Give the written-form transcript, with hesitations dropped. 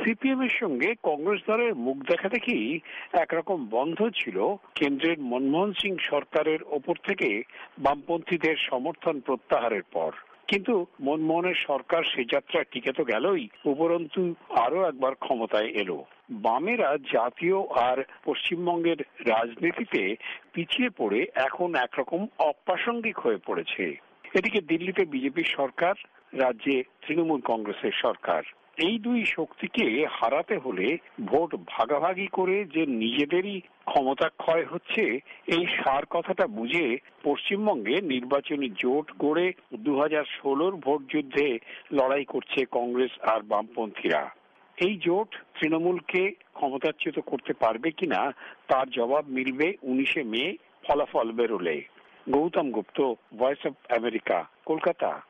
CPM এর সঙ্গে কংগ্রেস দলের মুখ দেখাদেখি একরকম বন্ধ ছিল কেন্দ্রের মনমোহন সিং সরকারের ওপর থেকে বামপন্থীদের সমর্থন প্রত্যাহারের পর। কিন্তু মনমোহনের সরকার সে যাত্রা টিকে তো গেলই, উপরন্তু আরো একবার ক্ষমতায় এলো। বামেরা জাতীয় আর পশ্চিমবঙ্গের রাজনীতিতে পিছিয়ে পড়ে এখন একরকম অপ্রাসঙ্গিক হয়ে পড়েছে। এদিকে দিল্লিতে বিজেপির সরকার, রাজ্যে তৃণমূল কংগ্রেসের সরকার। এই দুই শক্তিকে হারাতে হলে ভোট ভাগাভাগি করে যে নিজেদেরই ক্ষমতা ক্ষয় হচ্ছে, এই সার কথাটা বুঝে পশ্চিমবঙ্গে নির্বাচনী জোট গড়ে 2016 ভোট যুদ্ধে লড়াই করছে কংগ্রেস আর বামপন্থীরা। এই জোট তৃণমূলকে ক্ষমতাচ্যুত করতে পারবে কিনা তার জবাব মিলবে 19 মে ফলাফল বেরোলে। Gautam Gupta, voice of America, Kolkata.